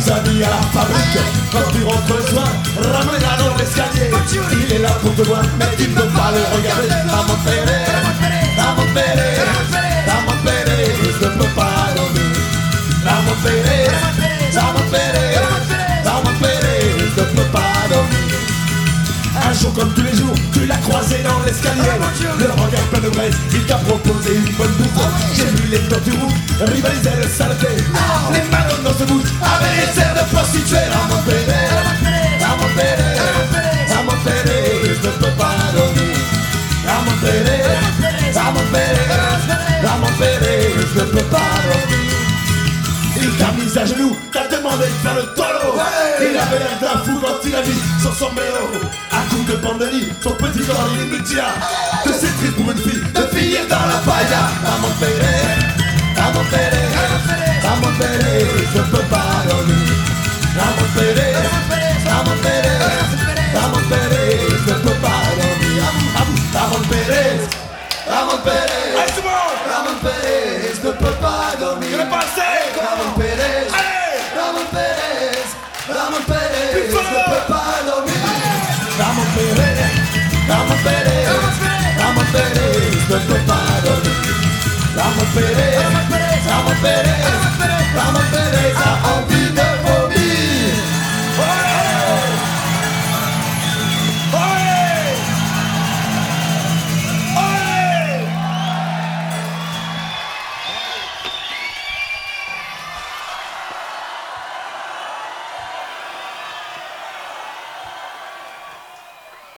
tes amis à la fabrique. Quand tu rentres le soir, ramène-la dans l'escalier. Il est là pour te voir, mais tu ne peux pas le regarder. Ramon Pérez, Ramon Pérez, Ramon Pérez, je ne peux pas dormir. Ramon Pérez, Ramon Pérez, Ramon Pérez, je ne peux pas dormir. Un jour comme tous les jours, tu l'as croisé dans l'escalier. Le regard plein de braise, il t'a proposé une bonne bouffe. J'ai vu les tortues rivaliser le saleté. Les mains dans ce bout, avec les airs de prostituée. Ramon Pérez, Ramon Pérez, Ramon Pérez, je ne peux pas dormir. Ramon Pérez, Ramon Pérez, Ramon Pérez, je ne peux pas dormir. Il t'a mis à genoux, t'a demandé de faire le tolo. Il avait l'air d'un fou quand il a mis son sombrero. À coup de pandémie, son petit corps immédiat. Que c'est triste pour une fille de finir dans la pailla. Ramon Pérez, Ramon Pérez, Ramon Pérez, je ne peux pas dormir. Ramon Pérez, Ramon Pérez, Ramon Pérez, je ne peux pas dormir. Ramon Pérez, Ramon Pérez, Ramon Pérez, je ne peux pas dormir. Ramon Pérez, Ramon Pérez, Ramon Pérez, je ne peux pas dormir. Ramon Pérez, Ramon Pérez, Ramon Pérez, je ne peux pas dormir. Ramon Pérez.